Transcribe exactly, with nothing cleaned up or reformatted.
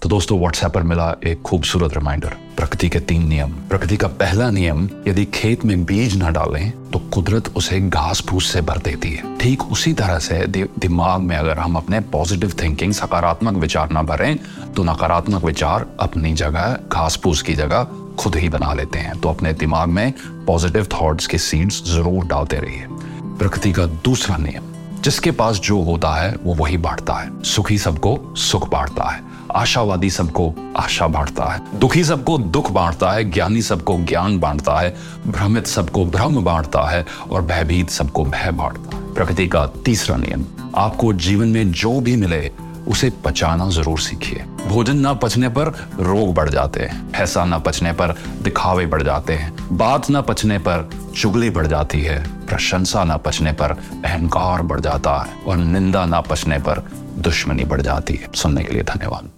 तो दोस्तों व्हाट्सएप पर मिला एक खूबसूरत रिमाइंडर, प्रकृति के तीन नियम। प्रकृति का पहला नियम, यदि खेत में बीज न डालें तो कुदरत उसे घास फूस से भर देती है। ठीक उसी तरह से दि, दिमाग में अगर हम अपने पॉजिटिव थिंकिंग, सकारात्मक विचार न भरें तो नकारात्मक विचार अपनी जगह, घास फूस की जगह खुद ही बना लेते हैं। तो अपने दिमाग में पॉजिटिव थॉट्स के सीड्स जरूर डालते रहिए। प्रकृति का दूसरा नियम, जिसके पास जो होता है वो वही बांटता है। सुखी सबको सुख बांटता है, आशावादी सबको आशा बांटता है, दुखी सबको दुख बांटता है, ज्ञानी सबको ज्ञान बांटता है, भ्रमित सबको भ्रम बांटता है और भयभीत सबको भय बांटता है। प्रकृति का तीसरा नियम, आपको जीवन में जो भी मिले उसे पचाना जरूर सीखिए। भोजन ना पचने पर रोग बढ़ जाते हैं, पैसा ना पचने पर दिखावे बढ़ जाते हैं, बात ना पचने पर चुगली बढ़ जाती है, प्रशंसा ना पचने पर अहंकार बढ़ जाता है और निंदा ना पचने पर दुश्मनी बढ़ जाती है। सुनने के लिए धन्यवाद।